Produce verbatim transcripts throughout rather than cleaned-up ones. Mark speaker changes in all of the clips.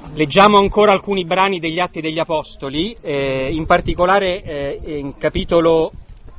Speaker 1: Leggiamo ancora alcuni brani degli Atti degli Apostoli, eh, in particolare eh, in capitolo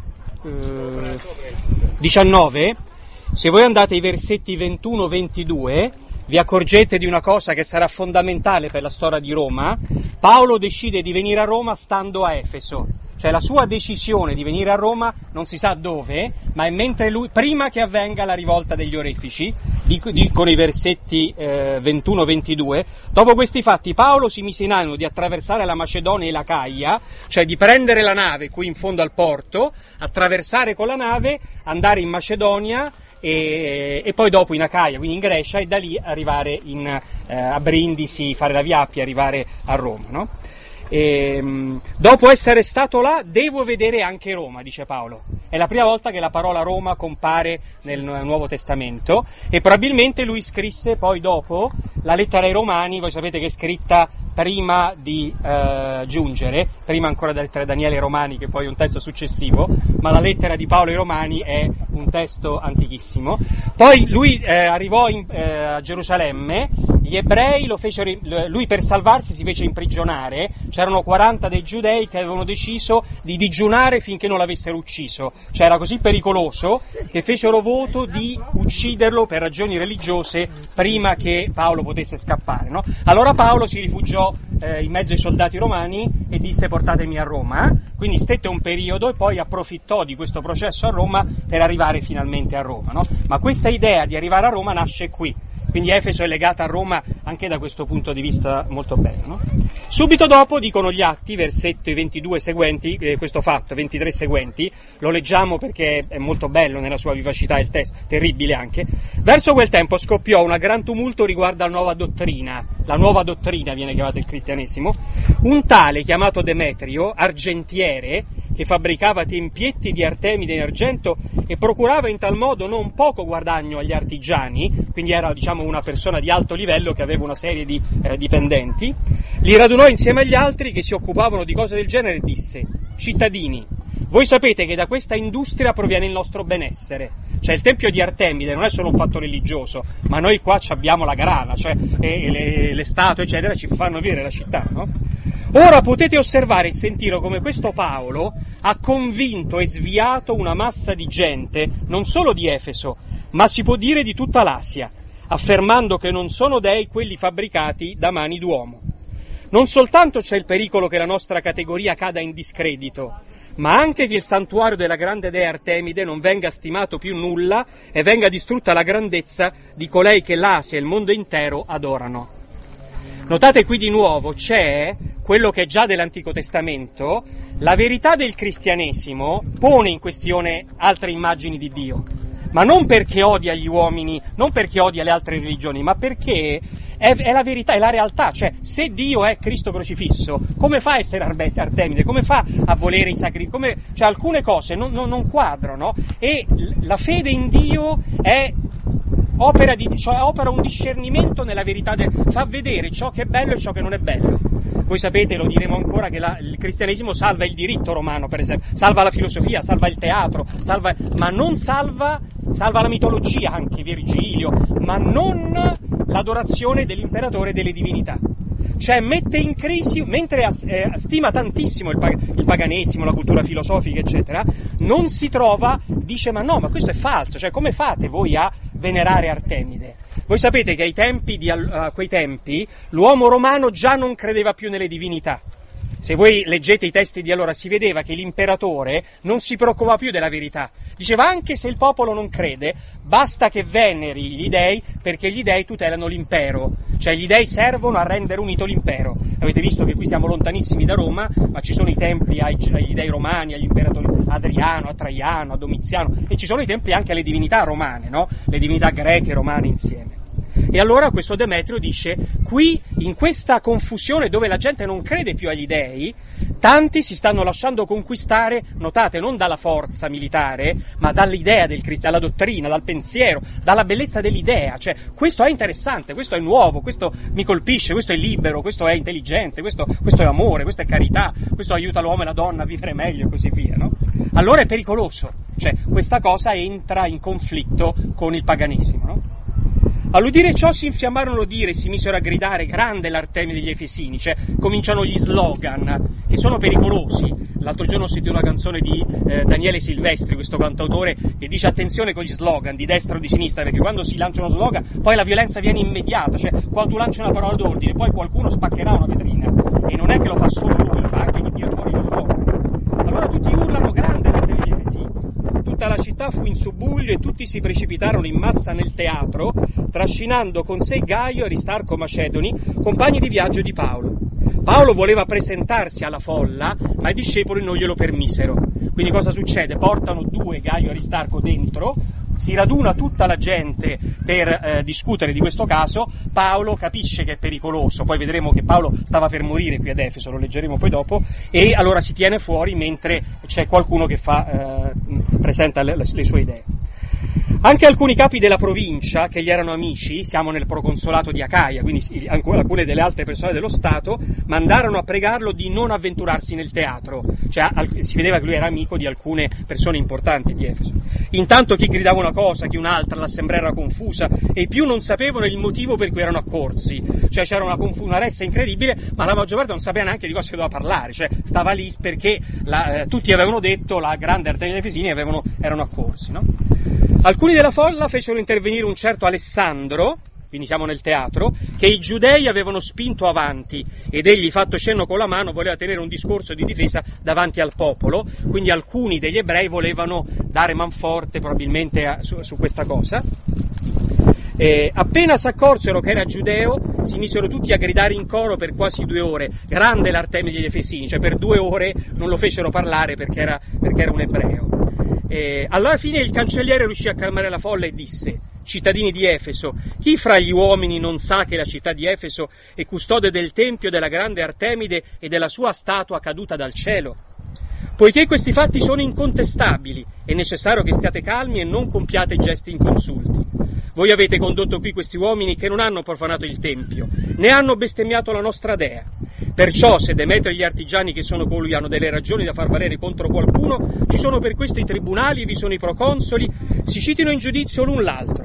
Speaker 1: eh, diciannove. Se voi andate ai versetti ventuno ventidue, vi accorgete di una cosa che sarà fondamentale per la storia di Roma. Paolo decide di venire a Roma stando a Efeso. Cioè la sua decisione di venire a Roma non si sa dove, ma è mentre lui, prima che avvenga la rivolta degli Orefici, dicono i versetti eh, ventuno ventidue, dopo questi fatti Paolo si mise in animo di attraversare la Macedonia e l'Acaia, cioè di prendere la nave qui in fondo al porto, attraversare con la nave, andare in Macedonia e, e poi dopo in Acaia, quindi in Grecia, e da lì arrivare in, eh, a Brindisi, fare la Via Appia, arrivare a Roma, no? E, dopo essere stato là devo vedere anche Roma, dice Paolo. È la prima volta che la parola Roma compare nel Nuovo Testamento e probabilmente lui scrisse poi dopo la lettera ai Romani. Voi sapete che è scritta prima di eh, giungere, prima ancora della lettera Daniele ai Romani, che poi è un testo successivo, ma la lettera di Paolo ai Romani è un testo antichissimo. Poi lui eh, arrivò in, eh, a Gerusalemme, gli ebrei lo fecero, lui per salvarsi si fece imprigionare, c'erano quaranta dei giudei che avevano deciso di digiunare finché non l'avessero ucciso, cioè era così pericoloso che fecero voto di ucciderlo per ragioni religiose prima che Paolo potesse scappare, no? Allora Paolo si rifugiò eh, in mezzo ai soldati romani e disse: portatemi a Roma, quindi stette un periodo e poi approfittò di questo processo a Roma per arrivare finalmente a Roma, no? Ma questa idea di arrivare a Roma nasce qui. Quindi Efeso è legata a Roma anche da questo punto di vista molto bello, no? Subito dopo dicono gli Atti, versetti ventidue seguenti, eh, questo fatto, ventitré seguenti, lo leggiamo perché è molto bello nella sua vivacità il testo, terribile anche. Verso quel tempo scoppiò un gran tumulto riguardo alla nuova dottrina, la nuova dottrina viene chiamata il cristianesimo, un tale chiamato Demetrio, argentiere, che fabbricava tempietti di Artemide in argento e procurava in tal modo non poco guadagno agli artigiani, quindi era diciamo una persona di alto livello che aveva una serie di eh, dipendenti, li radunò insieme agli altri che si occupavano di cose del genere e disse: cittadini, voi sapete che da questa industria proviene il nostro benessere, cioè il tempio di Artemide non è solo un fatto religioso, ma noi qua abbiamo la grana, cioè e, e le, le statue eccetera ci fanno vivere la città, no? Ora potete osservare e sentire come questo Paolo ha convinto e sviato una massa di gente, non solo di Efeso, ma si può dire di tutta l'Asia, affermando che non sono dei quelli fabbricati da mani d'uomo. Non soltanto c'è il pericolo che la nostra categoria cada in discredito, ma anche che il santuario della grande dea Artemide non venga stimato più nulla e venga distrutta la grandezza di colei che l'Asia e il mondo intero adorano. Notate qui di nuovo c'è quello che è già dell'Antico Testamento, la verità del cristianesimo pone in questione altre immagini di Dio, ma non perché odia gli uomini, non perché odia le altre religioni, ma perché è, è la verità, è la realtà. Cioè, se Dio è Cristo crocifisso, come fa a essere Artemide? Come fa a volere i sacrifici? Come, cioè, alcune cose non, non, non quadrano, e la fede in Dio è opera, di, cioè, opera un discernimento nella verità, del, fa vedere ciò che è bello e ciò che non è bello. Voi sapete, lo diremo ancora, che la, il cristianesimo salva il diritto romano, per esempio, salva la filosofia, salva il teatro, salva, ma non salva, salva la mitologia, anche Virgilio, ma non l'adorazione dell'imperatore e delle divinità. Cioè mette in crisi, mentre eh, stima tantissimo il, pag- il paganesimo, la cultura filosofica, eccetera, non si trova, dice: ma no, ma questo è falso, cioè come fate voi a venerare Artemide? Voi sapete che ai tempi di, a quei tempi l'uomo romano già non credeva più nelle divinità. Se voi leggete i testi di allora si vedeva che l'imperatore non si preoccupava più della verità. Diceva: anche se il popolo non crede, basta che veneri gli dei, perché gli dei tutelano l'impero. Cioè gli dei servono a rendere unito l'impero. Avete visto che qui siamo lontanissimi da Roma, ma ci sono i templi agli dei romani, agli imperatori, Adriano, a Traiano, a Domiziano, e ci sono i templi anche alle divinità romane, no? Le divinità greche e romane insieme. E allora questo Demetrio dice: qui, in questa confusione dove la gente non crede più agli dei, tanti si stanno lasciando conquistare, notate, non dalla forza militare, ma dall'idea del cristianesimo, dalla dottrina, dal pensiero, dalla bellezza dell'idea. Cioè, questo è interessante, questo è nuovo, questo mi colpisce, questo è libero, questo è intelligente, questo, questo è amore, questo è carità, questo aiuta l'uomo e la donna a vivere meglio e così via, no? Allora è pericoloso, cioè questa cosa entra in conflitto con il paganesimo, no? All'udire ciò si infiammarono d'ira e si misero a gridare: grande l'Artemide degli Efesini, cioè cominciano gli slogan che sono pericolosi. L'altro giorno ho sentito una canzone di eh, Daniele Silvestri, questo cantautore, che dice attenzione con gli slogan di destra o di sinistra, perché quando si lancia uno slogan poi la violenza viene immediata, cioè quando tu lanci una parola d'ordine poi qualcuno spaccherà una vetrina, e non è che lo fa solo lui, lo fa anche chi tira fuori lo slogan. Allora tutti urlano grande l'Artemide degli Efesini. Tutta la città fu in subbuglio e tutti si precipitarono in massa nel teatro, trascinando con sé Gaio, Aristarco, Macedoni, compagni di viaggio di Paolo. Paolo voleva presentarsi alla folla, ma i discepoli non glielo permisero. Quindi cosa succede? Portano due, Gaio e Aristarco, dentro, si raduna tutta la gente per eh, discutere di questo caso. Paolo capisce che è pericoloso, poi vedremo che Paolo stava per morire qui ad Efeso, lo leggeremo poi dopo, e allora si tiene fuori mentre c'è qualcuno che fa, eh, presenta le, le sue idee. Anche alcuni capi della provincia, che gli erano amici, siamo nel proconsolato di Acaia, quindi alcune delle altre persone dello Stato, mandarono a pregarlo di non avventurarsi nel teatro, cioè si vedeva che lui era amico di alcune persone importanti di Efeso. Intanto chi gridava una cosa, chi un'altra, l'assemblea era confusa e i più non sapevano il motivo per cui erano accorsi, cioè c'era una, conf- una ressa incredibile, ma la maggior parte non sapeva neanche di cosa si doveva parlare, cioè stava lì perché la, eh, tutti avevano detto la grande Artemide degli Efesini, avevano, erano accorsi, no? Alcuni della folla fecero intervenire un certo Alessandro, quindi siamo nel teatro, che i giudei avevano spinto avanti, ed egli, fatto cenno con la mano, voleva tenere un discorso di difesa davanti al popolo, quindi alcuni degli ebrei volevano dare manforte probabilmente a, su, su questa cosa. Eh, appena si accorsero che era giudeo, si misero tutti a gridare in coro per quasi due ore: grande l'Artemide degli Efesini, cioè per due ore non lo fecero parlare perché era, perché era un ebreo. Eh, alla fine il cancelliere riuscì a calmare la folla e disse: cittadini di Efeso, chi fra gli uomini non sa che la città di Efeso è custode del tempio della grande Artemide e della sua statua caduta dal cielo? Poiché questi fatti sono incontestabili, è necessario che stiate calmi e non compiate gesti inconsulti. Voi avete condotto qui questi uomini che non hanno profanato il tempio, né hanno bestemmiato la nostra dea. Perciò, se Demetrio e gli artigiani che sono con lui hanno delle ragioni da far valere contro qualcuno, ci sono per questo i tribunali, vi sono i proconsoli, si citino in giudizio l'un l'altro.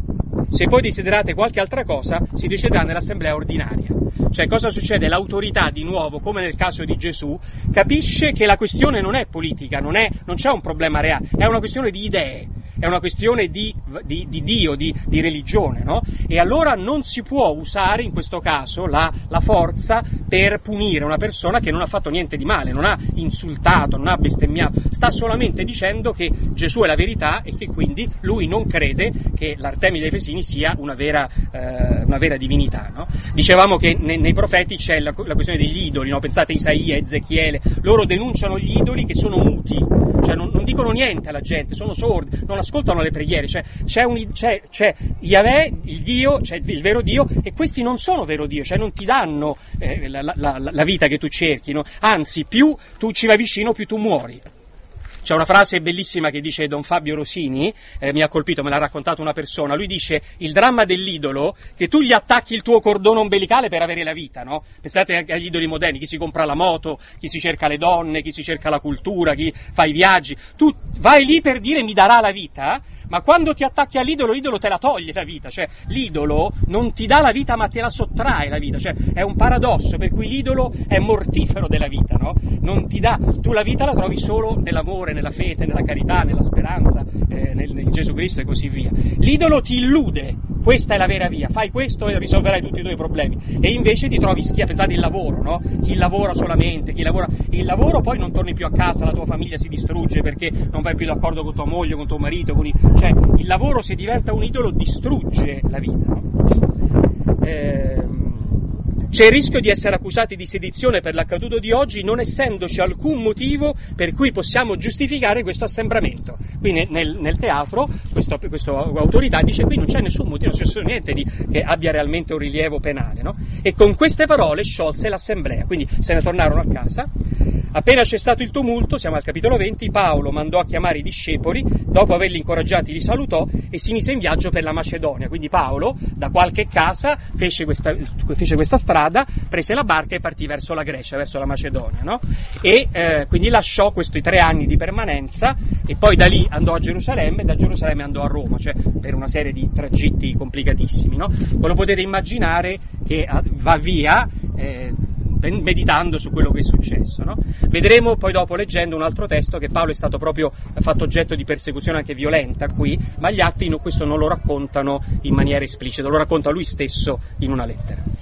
Speaker 1: Se poi desiderate qualche altra cosa, si deciderà nell'assemblea ordinaria. Cioè, cosa succede? L'autorità, di nuovo, come nel caso di Gesù, capisce che la questione non è politica, non, è, non c'è un problema reale, è una questione di idee, è una questione di, di, di Dio, di, di religione, no? E allora non si può usare in questo caso la, la forza per punire una persona che non ha fatto niente di male, non ha insultato, non ha bestemmiato, sta solamente dicendo che Gesù è la verità e che quindi lui non crede che l'Artemide dei Efesini sia una vera, eh, una vera divinità, no? Dicevamo che nei, nei profeti c'è la, la questione degli idoli, no? Pensate a Isaia, Ezechiele, loro denunciano gli idoli che sono muti, cioè non, non dicono niente alla gente, sono sordi, non ascoltano le preghiere, cioè c'è, un, c'è, c'è Yahweh, il Dio, c'è il vero Dio, e questi non sono vero Dio, cioè non ti danno eh, la, la, la vita che tu cerchi, no? Anzi, più tu ci vai vicino, più tu muori. C'è una frase bellissima che dice Don Fabio Rosini, eh, mi ha colpito, me l'ha raccontato una persona, lui dice: il dramma dell'idolo, che tu gli attacchi il tuo cordone ombelicale per avere la vita, no? Pensate agli idoli moderni, chi si compra la moto, chi si cerca le donne, chi si cerca la cultura, chi fa i viaggi, tu vai lì per dire mi darà la vita, ma quando ti attacchi all'idolo, l'idolo te la toglie la vita, cioè l'idolo non ti dà la vita ma te la sottrae la vita, cioè è un paradosso per cui l'idolo è mortifero della vita, no? Non ti dà, tu la vita la trovi solo nell'amore, nella fede, nella carità, nella speranza, eh, nel, in Gesù Cristo e così via. L'idolo ti illude, questa è la vera via, fai questo e risolverai tutti i tuoi problemi, e invece ti trovi schia, pensate il lavoro, no? Chi lavora solamente, chi lavora, il lavoro poi non torni più a casa, la tua famiglia si distrugge perché non vai più d'accordo con tua moglie, con tuo marito, con i... cioè il lavoro, se diventa un idolo, distrugge la vita, no? Eh, c'è il rischio di essere accusati di sedizione per l'accaduto di oggi, non essendoci alcun motivo per cui possiamo giustificare questo assembramento. Qui nel, nel, nel teatro questo, questo autorità dice: qui non c'è nessun motivo, non c'è niente di, che abbia realmente un rilievo penale, no? E con queste parole sciolse l'assemblea, quindi se ne tornarono a casa. Appena cessato il tumulto, siamo al capitolo venti, Paolo mandò a chiamare i discepoli, dopo averli incoraggiati li salutò e si mise in viaggio per la Macedonia. Quindi Paolo da qualche casa fece questa, fece questa strada, prese la barca e partì verso la Grecia, verso la Macedonia, no? E eh, quindi lasciò questi tre anni di permanenza e poi da lì andò a Gerusalemme e da Gerusalemme andò a Roma, cioè per una serie di tragitti complicatissimi, no? Voi potete immaginare che va via eh, meditando su quello che è successo, no? Vedremo poi dopo, leggendo un altro testo, che Paolo è stato proprio fatto oggetto di persecuzione anche violenta qui, ma gli atti questo non lo raccontano in maniera esplicita, lo racconta lui stesso in una lettera.